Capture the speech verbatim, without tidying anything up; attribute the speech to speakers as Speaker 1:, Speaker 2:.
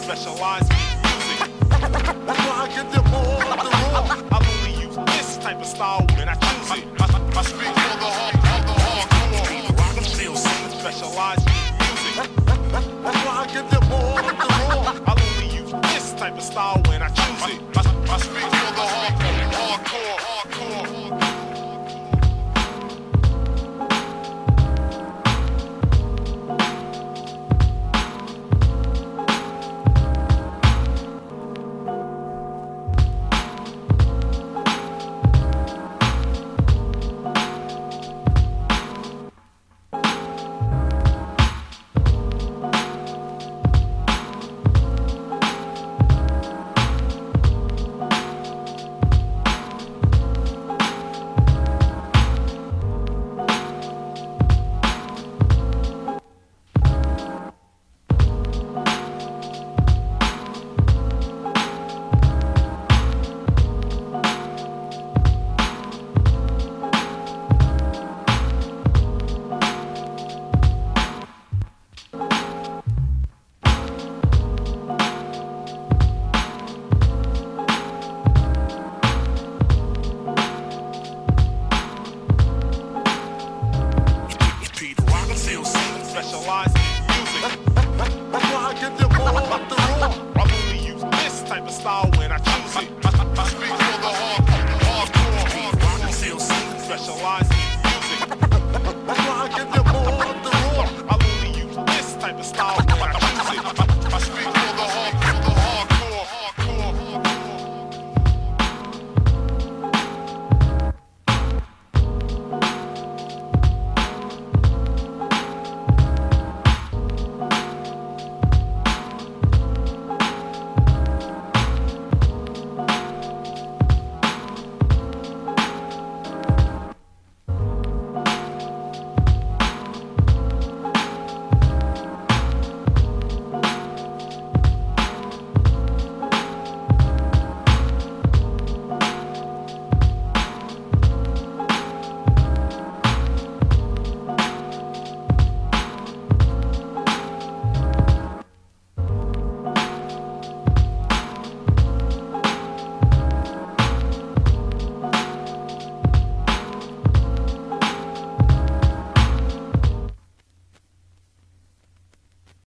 Speaker 1: specialize in music. That's why I get them all up the raw. I only use this type of style when I choose it. I, I, I speak for the hard, for the hardcore. Rock and feel specialize in music. That's why I get them all up the raw. I only use this type of style when I choose it. I, I, I speak for the hard, hardcore, hardcore. Specialize in music. That's why I get them all up the raw. I only use this type of style